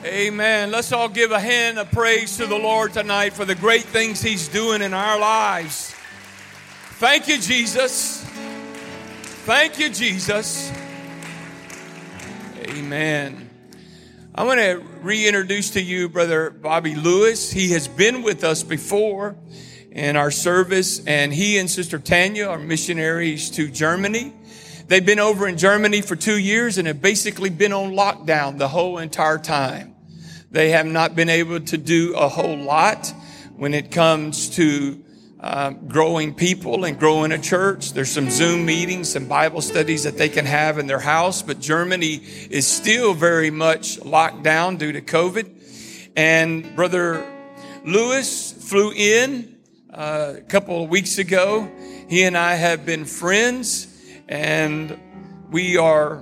Amen. Let's all give a hand of praise to the Lord tonight for the great things He's doing in our lives. Thank you, Jesus. Thank you, Jesus. Amen. I want to reintroduce to you Brother Bobby Lewis. He has been with us before in our service, and he and Sister Tanya are missionaries to Germany. They've been over in Germany for 2 years and have basically been on lockdown the whole entire time. They have not been able to do a whole lot when it comes to growing people and growing a church. There's some Zoom meetings, some Bible studies that they can have in their house, but Germany is still very much locked down due to COVID. And Brother Lewis flew in a couple of weeks ago. He and I have been friends, and we're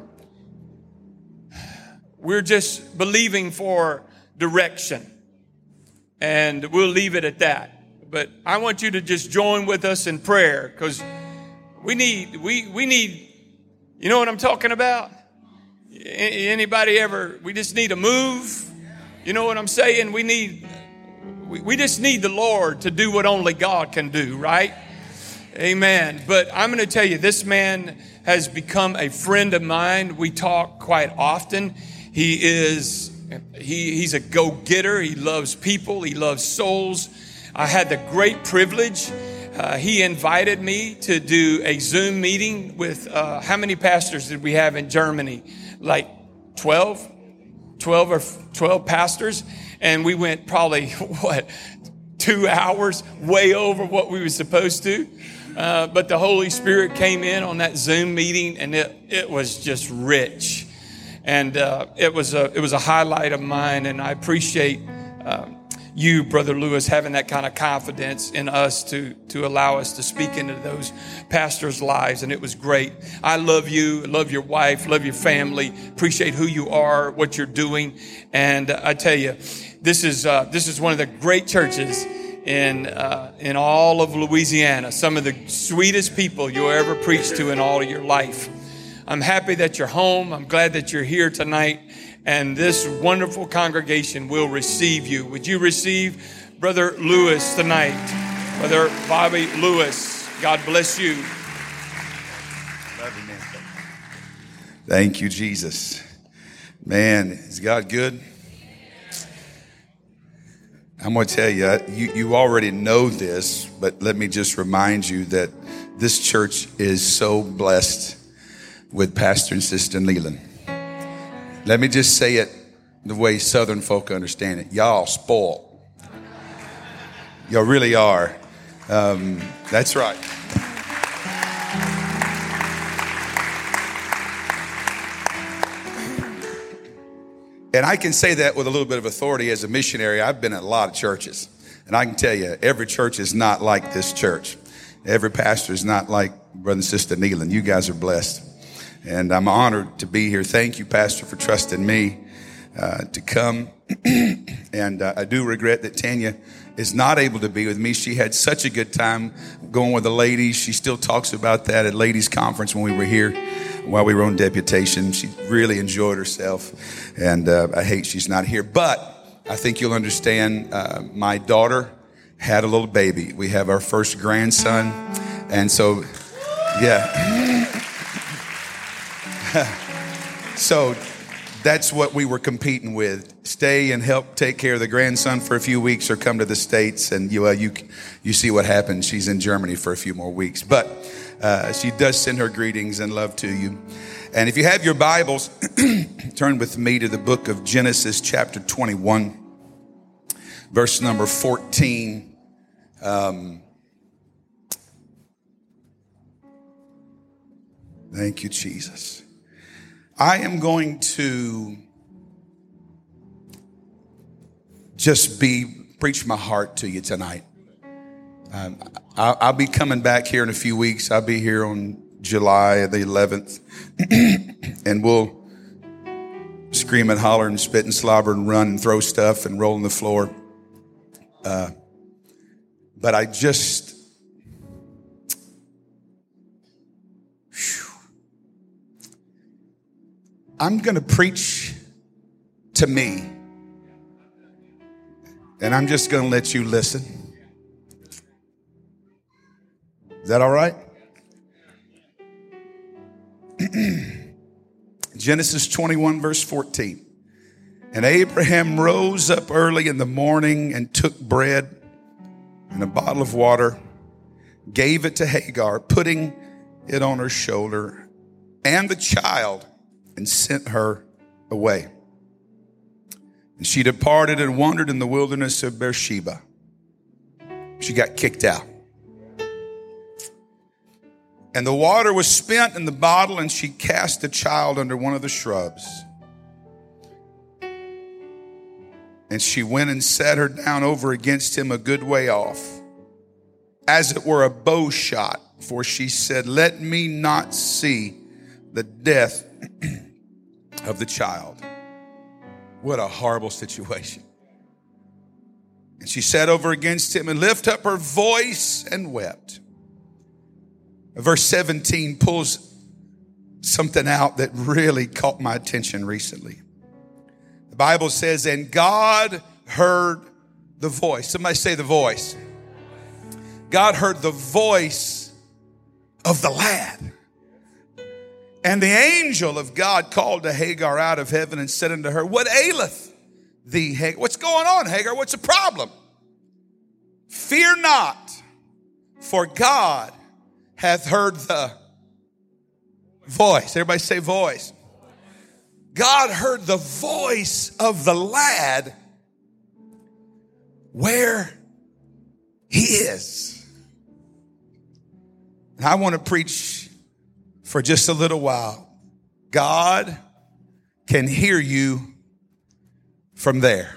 just believing for direction, and we'll leave it at that. But I want you to just join with us in prayer, because we need, you know what I'm talking about? Anybody ever, we just need a move. You know what I'm saying? We just need the Lord to do what only God can do, right? Amen. But I'm going to tell you, this man has become a friend of mine. We talk quite often. He's a go-getter. He loves people. He loves souls. I had the great privilege. He invited me to do a Zoom meeting with, how many pastors did we have in Germany? Like 12 pastors. And we went probably, 2 hours, way over what we were supposed to. But the Holy Spirit came in on that Zoom meeting, and it was just rich. And it was a highlight of mine, and I appreciate you, Brother Lewis, having that kind of confidence in us to allow us to speak into those pastors' lives, and it was great. I love you, love your wife, love your family, appreciate who you are, what you're doing, and I tell you, this is one of the great churches in all of Louisiana. Some of the sweetest people you'll ever preach to in all of your life. I'm happy that you're home. I'm glad that you're here tonight. And this wonderful congregation will receive you. Would you receive Brother Lewis tonight? Brother Bobby Lewis. God bless you. Love you, man. Thank you, Jesus. Man, is God good? I'm going to tell you, you already know this, but let me just remind you that this church is so blessed with Pastor and Sister Leland. Let me just say it the way Southern folk understand it. Y'all spoiled. Y'all really are. That's right. And I can say that with a little bit of authority as a missionary. I've been at a lot of churches. And I can tell you, every church is not like this church. Every pastor is not like Brother and Sister Neelan. You guys are blessed. And I'm honored to be here. Thank you, Pastor, for trusting me to come. And I do regret that Tanya is not able to be with me. She had such a good time going with the ladies. She still talks about that at ladies' conference when we were here, while we were on deputation. She really enjoyed herself. And I hate she's not here. But I think you'll understand, my daughter had a little baby. We have our first grandson. And so, yeah. So that's what we were competing with. Stay and help take care of the grandson for a few weeks, or come to the States, and you see what happens. She's in Germany for a few more weeks. But she does send her greetings and love to you. And if you have your Bibles, turn with me to the book of Genesis chapter 21, verse number 14. Thank you, Jesus. I am going to just preach my heart to you tonight. I'll be coming back here in a few weeks. I'll be here on July the 11th. And we'll scream and holler and spit and slobber and run and throw stuff and roll on the floor. But I just... I'm going to preach to me And I'm just going to let you listen. Is that all right? Genesis 21, verse 14. And Abraham rose up early in the morning and took bread and a bottle of water, gave it to Hagar, putting it on her shoulder and the child, and sent her away. And she departed and wandered in the wilderness of Beersheba. She got kicked out. And the water was spent in the bottle, and she cast the child under one of the shrubs. And she went and sat her down over against him a good way off, as it were a bow shot. For she said, let me not see the death of the child. What a horrible situation. And she sat over against him and lifted up her voice and wept. Verse 17 pulls something out that really caught my attention recently. The Bible says, and God heard the voice. Somebody say the voice. God heard the voice of the lad. And the angel of God called to Hagar out of heaven and said unto her, what aileth thee, Hagar? What's going on, Hagar? What's the problem? Fear not, for God hath heard the voice. Everybody say voice. God heard the voice of the lad where he is. And I want to preach for just a little while. God can hear you from there.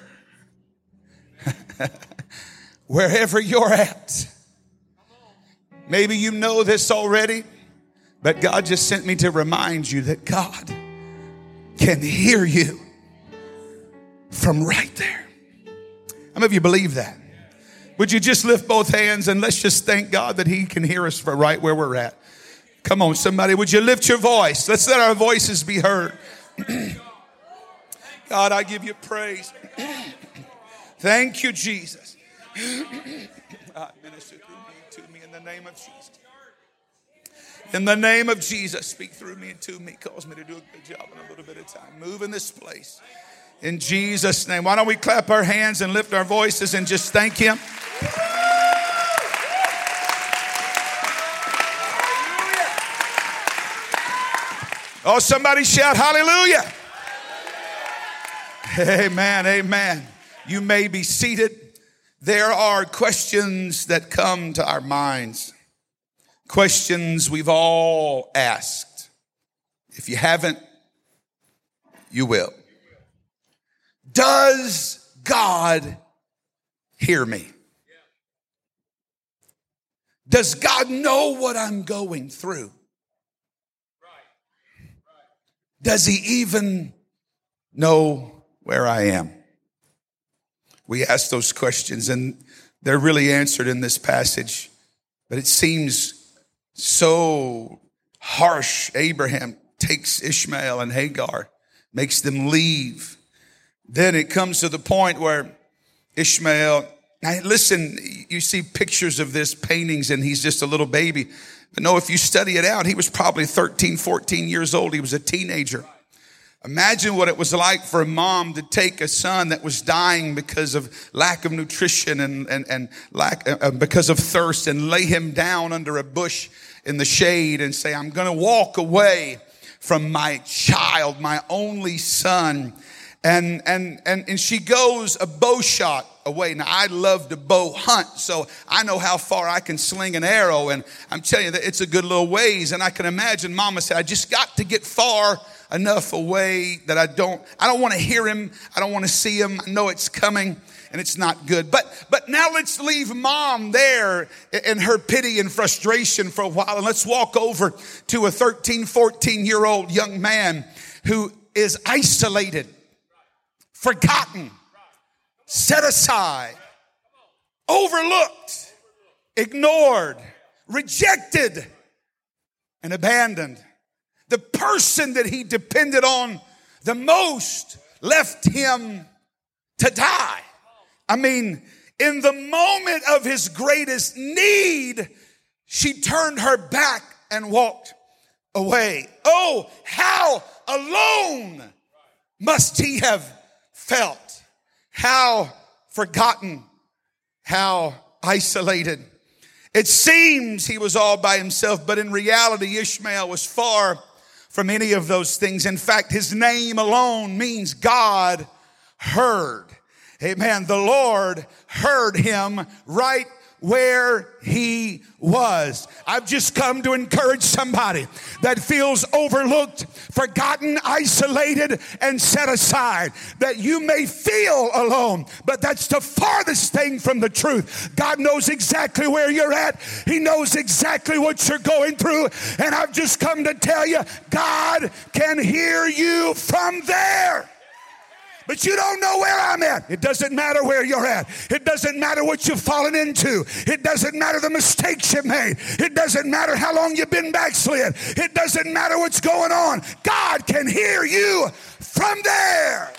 Wherever you're at. Maybe you know this already, but God just sent me to remind you that God can hear you from right there. How many of you believe that? Would you just lift both hands and let's just thank God that he can hear us for right where we're at. Come on, somebody, would you lift your voice? Let's let our voices be heard. God, I give you praise. Thank you, Jesus. Minister through me to me in the name of Jesus. In the name of Jesus, speak through me and to me. Cause me to do a good job in a little bit of time. Move in this place. In Jesus' name. Why don't we clap our hands and lift our voices and just thank him? Oh, somebody shout hallelujah. Amen, amen. You may be seated. There are questions that come to our minds. Questions we've all asked. If you haven't, you will. Does God hear me? Does God know what I'm going through? Does he even know where I am? We ask those questions and they're really answered in this passage, but it seems so harsh. Abraham takes Ishmael and Hagar, makes them leave. Then it comes to the point where Ishmael, now listen, you see pictures of this, paintings, and he's just a little baby. But no, if you study it out, he was probably 13, 14 years old. He was a teenager. Imagine what it was like for a mom to take a son that was dying because of lack of nutrition and because of thirst and lay him down under a bush in the shade and say, I'm going to walk away from my child, my only son. And she goes a bow shot away. Now, I love to bow hunt, so I know how far I can sling an arrow. And I'm telling you that it's a good little ways. And I can imagine Mama said, I just got to get far enough away that I don't want to hear him. I don't want to see him. I know it's coming and it's not good. But now let's leave Mom there in her pity and frustration for a while. And let's walk over to a 13, 14-year-old young man who is isolated, forgotten, set aside, overlooked, ignored, rejected, and abandoned. The person that he depended on the most left him to die. I mean, in the moment of his greatest need, she turned her back and walked away. Oh, how alone must he have felt. How forgotten, how isolated. It seems he was all by himself, but in reality, Ishmael was far from any of those things. In fact, his name alone means God heard. Amen. The Lord heard him right where he was. I've just come to encourage somebody that feels overlooked, forgotten, isolated, and set aside. That you may feel alone, but that's the farthest thing from the truth. God knows exactly where you're at. He knows exactly what you're going through. And I've just come to tell you, God can hear you from there. But you don't know where I'm at. It doesn't matter where you're at. It doesn't matter what you've fallen into. It doesn't matter the mistakes you've made. It doesn't matter how long you've been backslid. It doesn't matter what's going on. God can hear you from there.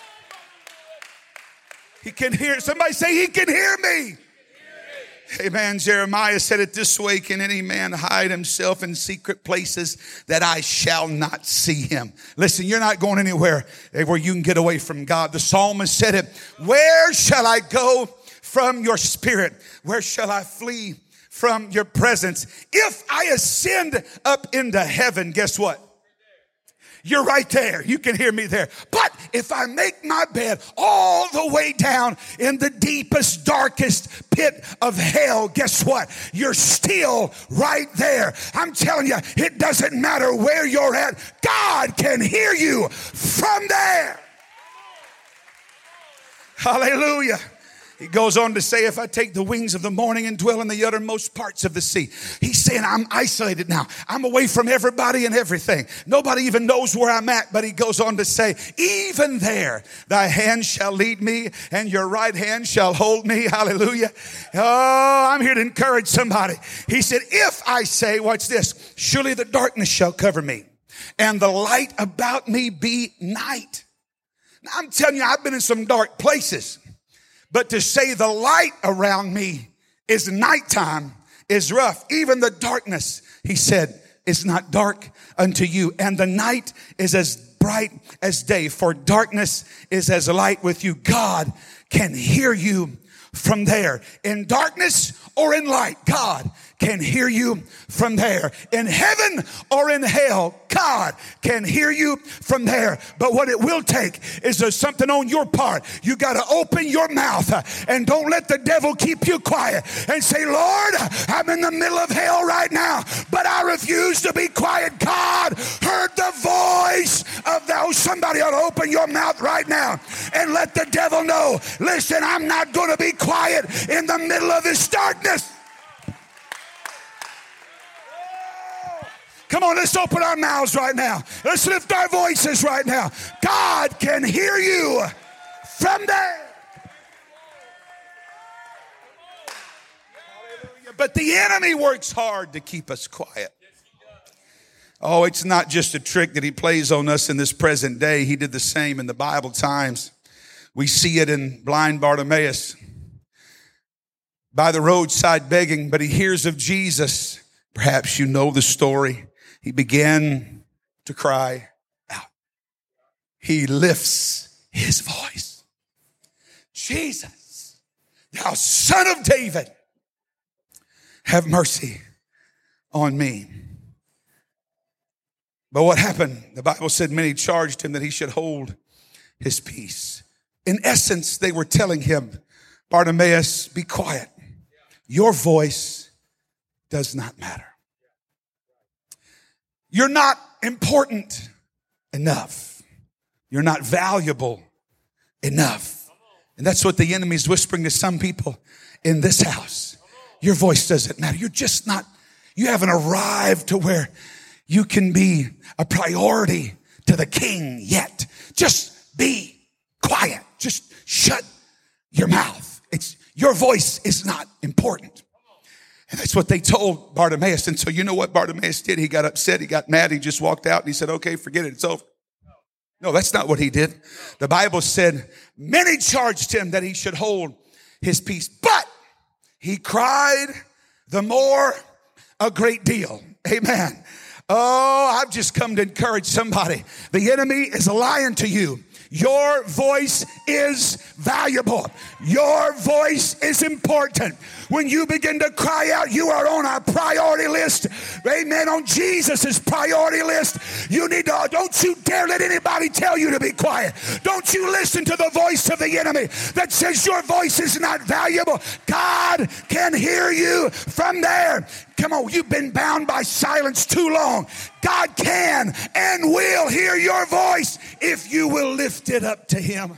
He can hear. Somebody say, he can hear me. Amen. Jeremiah said it this way: can any man hide himself in secret places that I shall not see him? Listen, you're not going anywhere where you can get away from God. The psalmist said it: where shall I go from your spirit? Where shall I flee from your presence? If I ascend up into heaven, guess what? You're right there. You can hear me there. But if I make my bed all the way down in the deepest, darkest pit of hell, guess what? You're still right there. I'm telling you, it doesn't matter where you're at. God can hear you from there. Hallelujah. He goes on to say, if I take the wings of the morning and dwell in the uttermost parts of the sea. He's saying, I'm isolated now. I'm away from everybody and everything. Nobody even knows where I'm at. But he goes on to say, even there, thy hand shall lead me and your right hand shall hold me. Hallelujah. Oh, I'm here to encourage somebody. He said, if I say, watch this, surely the darkness shall cover me and the light about me be night. Now, I'm telling you, I've been in some dark places. But to say the light around me is nighttime is rough. Even the darkness, he said, is not dark unto you. And the night is as bright as day, for darkness is as light with you. God can hear you from there. In darkness or in light, God can hear you from there. In heaven or in hell, God can hear you from there. But what it will take is there's something on your part. You got to open your mouth and don't let the devil keep you quiet and say, Lord, I'm in the middle of hell right now, but I refuse to be quiet. God heard the voice of thou. Somebody ought to open your mouth right now and let the devil know, listen, I'm not going to be quiet in the middle of this darkness. Come on, let's open our mouths right now. Let's lift our voices right now. God can hear you from there. But the enemy works hard to keep us quiet. Oh, it's not just a trick that he plays on us in this present day. He did the same in the Bible times. We see it in blind Bartimaeus by the roadside begging, but he hears of Jesus. Perhaps you know the story. He began to cry out. He lifts his voice. Jesus, thou Son of David, have mercy on me. But what happened? The Bible said many charged him that he should hold his peace. In essence, they were telling him, Bartimaeus, be quiet. Your voice does not matter. You're not important enough. You're not valuable enough. And that's what the enemy's whispering to some people in this house. Your voice doesn't matter. You're just not, you haven't arrived to where you can be a priority to the king yet. Just be quiet. Just shut your mouth. Your voice is not important. And that's what they told Bartimaeus. And so you know what Bartimaeus did? He got upset. He got mad. He just walked out and he said, okay, forget it. It's over. No, that's not what he did. The Bible said many charged him that he should hold his peace. But he cried the more a great deal. Amen. Oh, I've just come to encourage somebody. The enemy is lying to you. Your voice is valuable. Your voice is important. When you begin to cry out, you are on our priority list. Amen. On Jesus' priority list. You need to, don't you dare let anybody tell you to be quiet. Don't you listen to the voice of the enemy that says your voice is not valuable. God can hear you from there. Come on, you've been bound by silence too long. God can and will hear your voice if you will lift it up to him.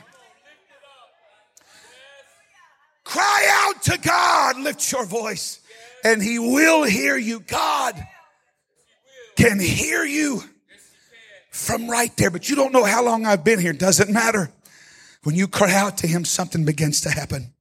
Cry out to God, lift your voice, and he will hear you. God can hear you from right there, but you don't know how long I've been here. Doesn't matter. When you cry out to him, something begins to happen.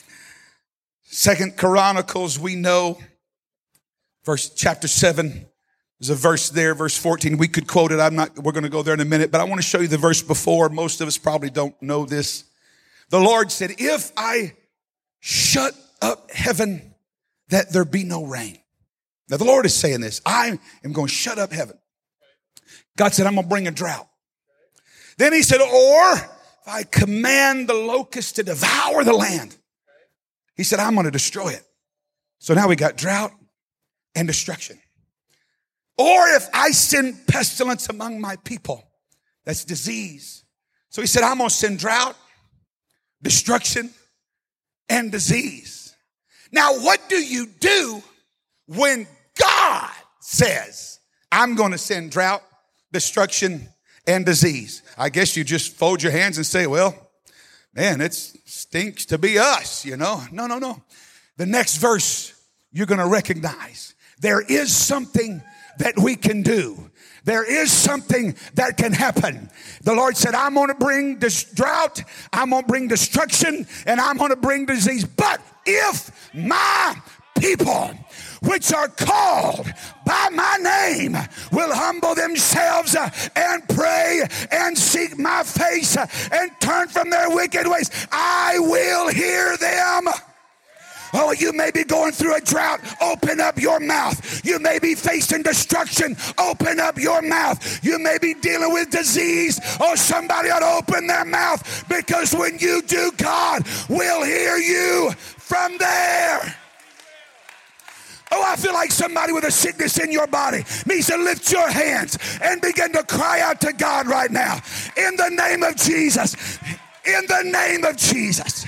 2 Chronicles, we know, chapter 7, there's a verse there, verse 14. We could quote it. We're going to go there in a minute, but I want to show you the verse before. Most of us probably don't know this. The Lord said, if I shut up heaven, that there be no rain. Now the Lord is saying this. I am going to shut up heaven. God said, I'm going to bring a drought. Then he said, or if I command the locusts to devour the land, he said, I'm going to destroy it. So now we got drought and destruction. Or if I send pestilence among my people, that's disease. So he said, I'm going to send drought, destruction, and disease. Now, what do you do when God says, I'm going to send drought, destruction, and disease? I guess you just fold your hands and say, well, man, it stinks to be us, you know. No. The next verse you're going to recognize. There is something that we can do. There is something that can happen. The Lord said, I'm going to bring this drought, I'm going to bring destruction, and I'm going to bring disease. But if my people, which are called by my name, will humble themselves and pray and seek my face and turn from their wicked ways, I will hear them. Oh, you may be going through a drought. Open up your mouth. You may be facing destruction. Open up your mouth. You may be dealing with disease. Oh, somebody ought to open their mouth, because when you do, God will hear you from there. Oh, I feel like somebody with a sickness in your body needs to lift your hands and begin to cry out to God right now. In the name of Jesus. In the name of Jesus.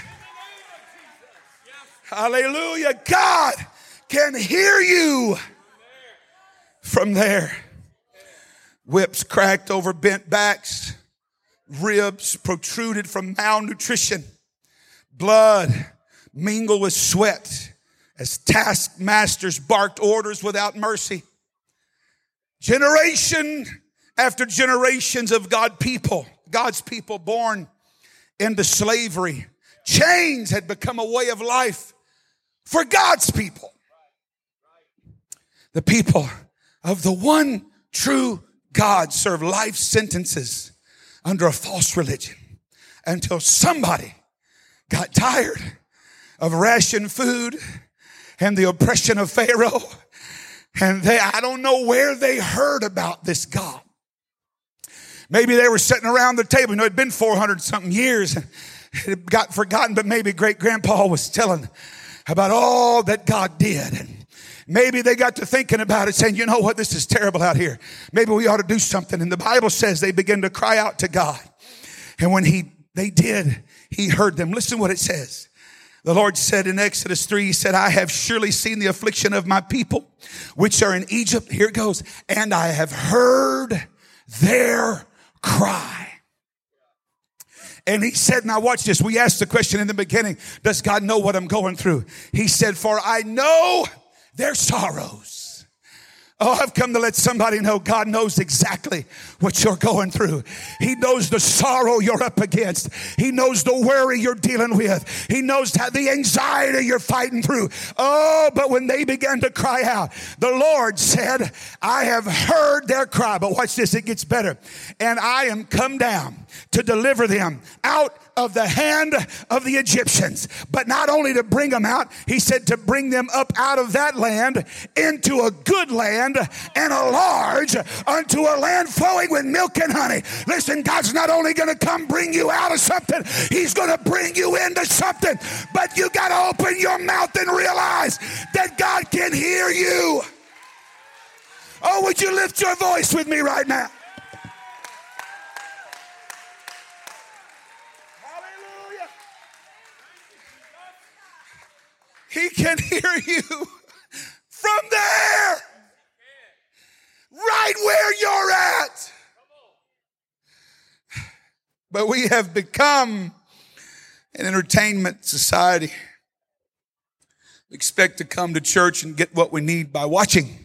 Hallelujah. God can hear you from there. Whips cracked over bent backs. Ribs protruded from malnutrition. Blood mingled with sweat as taskmasters barked orders without mercy. Generation after generations of God's people born into slavery. Chains had become a way of life for God's people. The people of the one true God served life sentences under a false religion until somebody got tired of ration food and the oppression of Pharaoh. And I don't know where they heard about this God. Maybe they were sitting around the table. You know, it'd been 400 something years. It got forgotten, but maybe great grandpa was telling about all that God did. And maybe they got to thinking about it, saying, you know what, this is terrible out here. Maybe we ought to do something. And the Bible says they began to cry out to God. And when they did, he heard them. Listen what it says. The Lord said in Exodus 3, he said, I have surely seen the affliction of my people, which are in Egypt. Here it goes. And I have heard their cry. And he said, now watch this. We asked the question in the beginning, does God know what I'm going through? He said, for I know their sorrows. Oh, I've come to let somebody know God knows exactly what you're going through. He knows the sorrow you're up against. He knows the worry you're dealing with. He knows the anxiety you're fighting through. Oh, but when they began to cry out, the Lord said, I have heard their cry. But watch this, it gets better. And I am come down to deliver them out of the hand of the Egyptians. But not only to bring them out, he said to bring them up out of that land into a good land and a large, unto a land flowing with milk and honey. Listen, God's not only going to come bring you out of something, he's going to bring you into something. But you got to open your mouth and realize that God can hear you. Oh, would you lift your voice with me right now? Hallelujah. He can hear you from there, right where you're at. But we have become an entertainment society. We expect to come to church and get what we need by watching.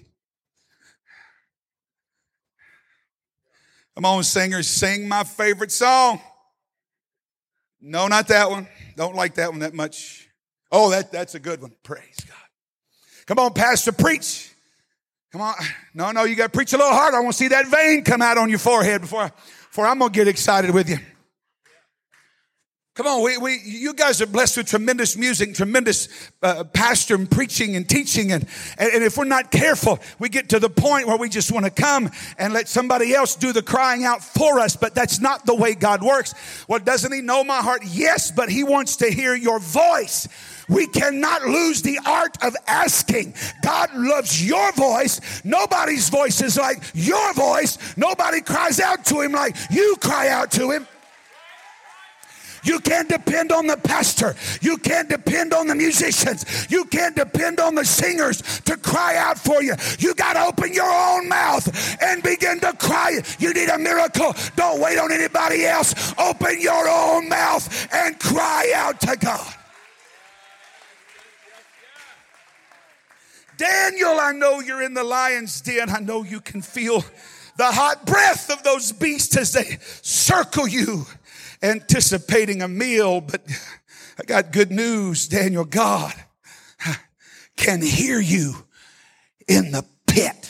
Come on, singers, sing my favorite song. No, not that one. Don't like that one that much. Oh, that's a good one. Praise God. Come on, pastor, preach. Come on. No, you got to preach a little harder. I want to see that vein come out on your forehead before I'm going to get excited with you. Come on, you guys are blessed with tremendous music, tremendous pastor and preaching and teaching. And if we're not careful, we get to the point where we just want to come and let somebody else do the crying out for us. But that's not the way God works. Well, doesn't he know my heart? Yes, but he wants to hear your voice. We cannot lose the art of asking. God loves your voice. Nobody's voice is like your voice. Nobody cries out to him like you cry out to him. You can't depend on the pastor. You can't depend on the musicians. You can't depend on the singers to cry out for you. You got to open your own mouth and begin to cry. You need a miracle. Don't wait on anybody else. Open your own mouth and cry out to God. Daniel, I know you're in the lion's den. I know you can feel the hot breath of those beasts as they circle you, anticipating a meal. But I got good news, Daniel. God can hear you in the pit.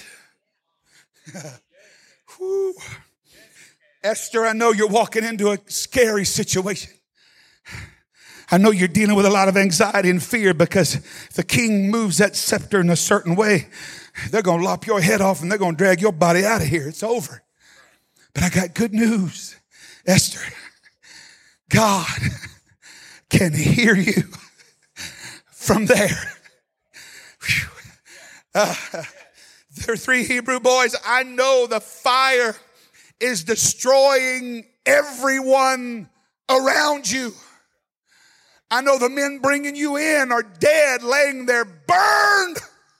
Esther, I know you're walking into a scary situation. I know you're dealing with a lot of anxiety and fear because if the king moves that scepter in a certain way, they're going to lop your head off and they're going to drag your body out of here. It's over. But I got good news, Esther. God can hear you from there. There are 3 Hebrew boys. I know the fire is destroying everyone around you. I know the men bringing you in are dead, laying there burned.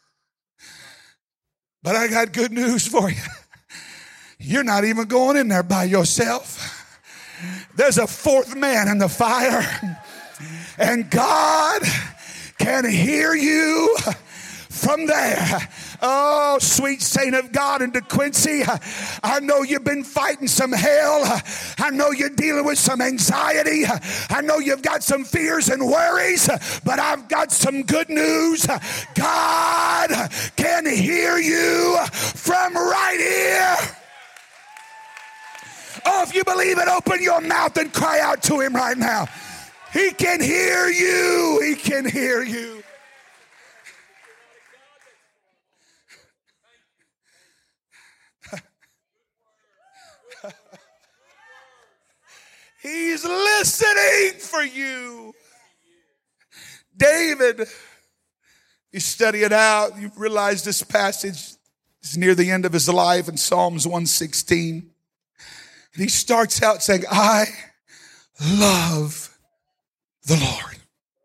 But I got good news for you. You're not even going in there by yourself. There's a 4th man in the fire. And God can hear you from there. Oh, sweet saint of God in DeQuincy, I know you've been fighting some hell. I know you're dealing with some anxiety. I know you've got some fears and worries, but I've got some good news. God can hear you from right here. Oh, if you believe it, open your mouth and cry out to him right now. He can hear you. He can hear you. He's listening for you. David, you study it out, you realize this passage is near the end of his life in Psalms 116. And he starts out saying, I love the Lord.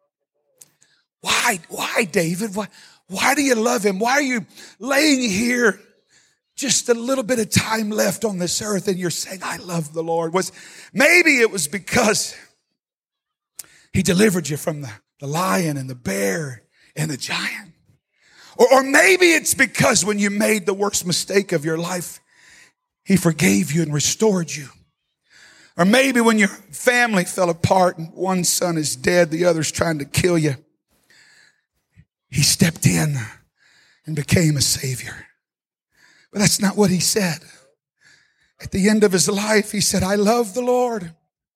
Why, David? Why do you love him? Why are you laying here just a little bit of time left on this earth and you're saying, I love the Lord? Maybe it was because he delivered you from the lion and the bear and the giant. Or maybe it's because when you made the worst mistake of your life, he forgave you and restored you. Or maybe when your family fell apart and one son is dead, the other's trying to kill you, he stepped in and became a savior. But that's not what he said. At the end of his life, he said, I love the Lord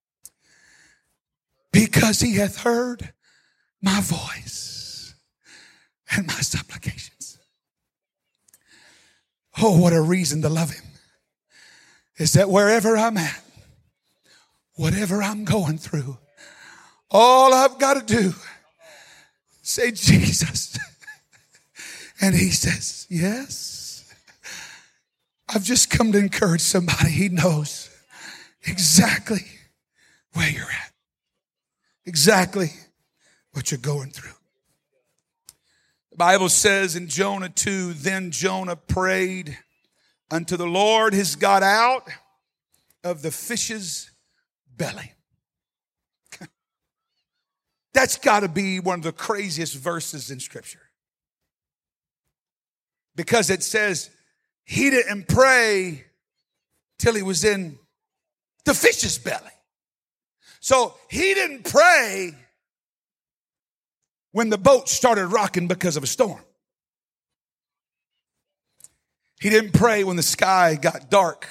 because he hath heard my voice and my supplications. Oh, what a reason to love him. Is that wherever I'm at, whatever I'm going through, all I've got to do, say, Jesus. And he says, yes. I've just come to encourage somebody. He knows exactly where you're at, exactly what you're going through. The Bible says in Jonah 2, then Jonah prayed unto the Lord his God out of the fish's belly. That's got to be one of the craziest verses in Scripture. Because it says he didn't pray till he was in the fish's belly. So he didn't pray when the boat started rocking because of a storm. He didn't pray when the sky got dark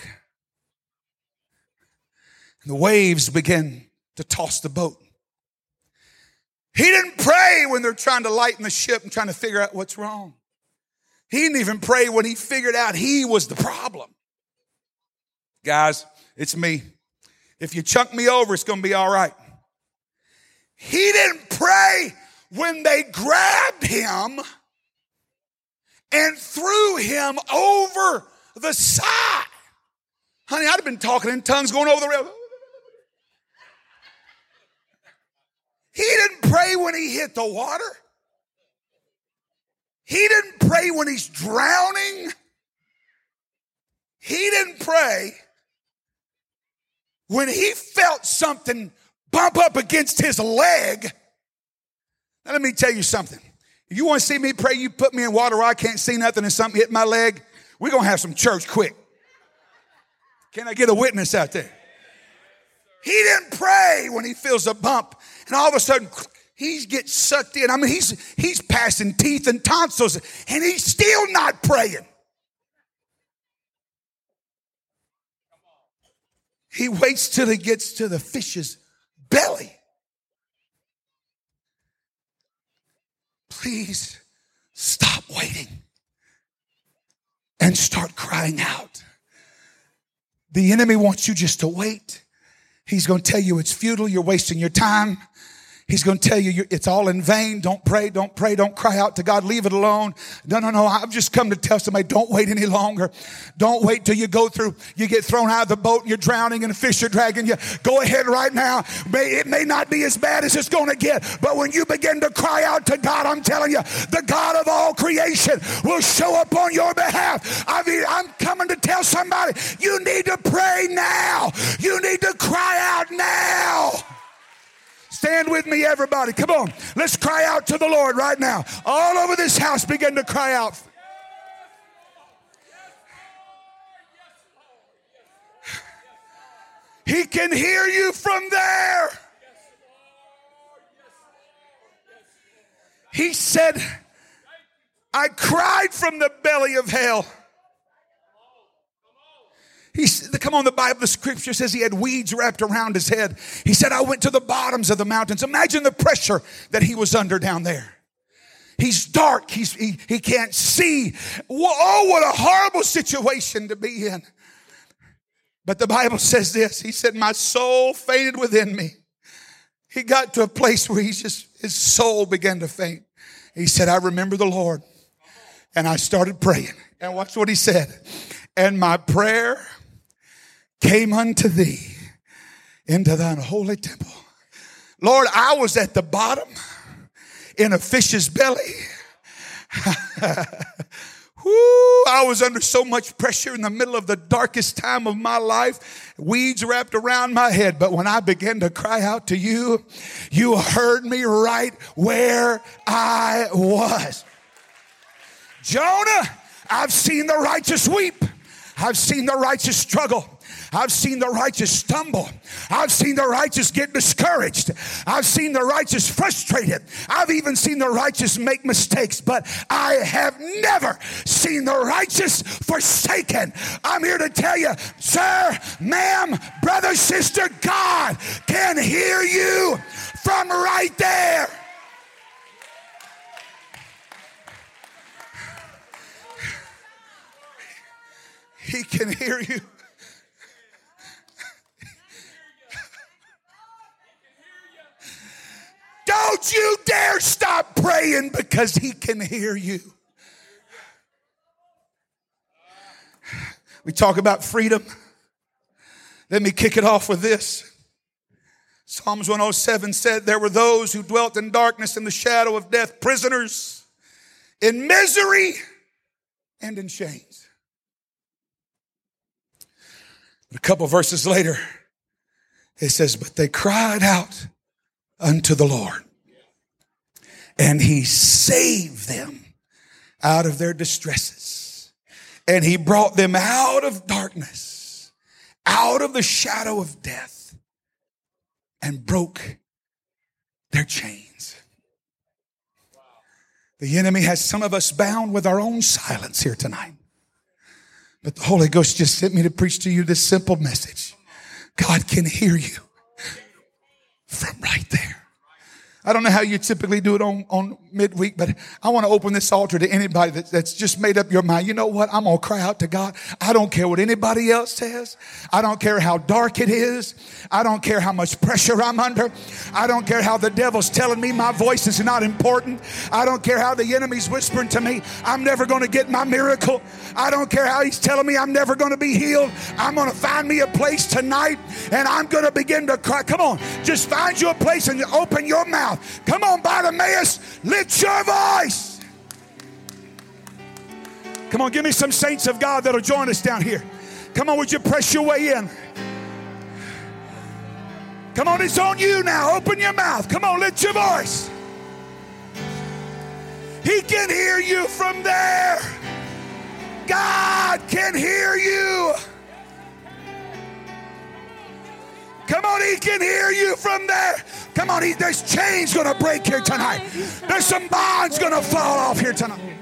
and the waves began to toss the boat. He didn't pray when they're trying to lighten the ship and trying to figure out what's wrong. He didn't even pray when he figured out he was the problem. Guys, it's me. If you chunk me over, it's going to be all right. He didn't pray when they grabbed him and threw him over the side. Honey, I'd have been talking in tongues going over the rail. He didn't pray when he hit the water. He didn't pray when he's drowning. He didn't pray when he felt something bump up against his leg. Now let me tell you something. If you want to see me pray, you put me in water where I can't see nothing and something hit my leg, we're going to have some church quick. Can I get a witness out there? He didn't pray when he feels a bump and all of a sudden he gets sucked in. I mean, he's passing teeth and tonsils and he's still not praying. He waits till he gets to the fish's belly. Please stop waiting and start crying out. The enemy wants you just to wait. He's going to tell you it's futile. You're wasting your time. He's going to tell you it's all in vain. Don't pray, don't cry out to God. Leave it alone. No. I've just come to tell somebody, don't wait any longer. Don't wait till you go through, you get thrown out of the boat and you're drowning and the fish are dragging you. Go ahead right now. It may not be as bad as it's going to get, but when you begin to cry out to God, I'm telling you, the God of all creation will show up on your behalf. I'm coming to tell somebody, you need to pray now. You need to cry out now. Stand with me, everybody. Come on. Let's cry out to the Lord right now. All over this house, begin to cry out. He can hear you from there. He said, I cried from the belly of hell. He said, come on, the scripture says he had weeds wrapped around his head. He said, I went to the bottoms of the mountains. Imagine the pressure that he was under down there. He's dark. He can't see. Oh, what a horrible situation to be in. But the Bible says this. He said, my soul fainted within me. He got to a place where his soul began to faint. He said, I remember the Lord. And I started praying. And watch what he said. And my prayer came unto thee into thine holy temple. Lord, I was at the bottom in a fish's belly. I was under so much pressure in the middle of the darkest time of my life. Weeds wrapped around my head. But when I began to cry out to you, you heard me right where I was. Jonah, I've seen the righteous weep. I've seen the righteous struggle. I've seen the righteous stumble. I've seen the righteous get discouraged. I've seen the righteous frustrated. I've even seen the righteous make mistakes, but I have never seen the righteous forsaken. I'm here to tell you, sir, ma'am, brother, sister, God can hear you from right there. He can hear you. Don't you dare stop praying, because he can hear you. We talk about freedom. Let me kick it off with this. Psalms 107 said, there were those who dwelt in darkness and the shadow of death, prisoners in misery and in chains. A couple verses later, it says, but they cried out unto the Lord, and he saved them out of their distresses, and he brought them out of darkness, out of the shadow of death, and broke their chains. The enemy has some of us bound with our own silence here tonight. But the Holy Ghost just sent me to preach to you this simple message. God can hear you from right there. I don't know how you typically do it on midweek, but I want to open this altar to anybody that's just made up your mind. You know what? I'm going to cry out to God. I don't care what anybody else says. I don't care how dark it is. I don't care how much pressure I'm under. I don't care how the devil's telling me my voice is not important. I don't care how the enemy's whispering to me I'm never going to get my miracle. I don't care how he's telling me I'm never going to be healed. I'm going to find me a place tonight, and I'm going to begin to cry. Come on, just find you a place and open your mouth. Come on, Bartimaeus, lift your voice. Come on, give me some saints of God that'll join us down here. Come on, would you press your way in? Come on, it's on you now. Open your mouth. Come on, lift your voice. He can hear you from there. God can hear you. Come on, he can hear you from there. Come on, there's chains going to break here tonight. There's some bonds going to fall off here tonight.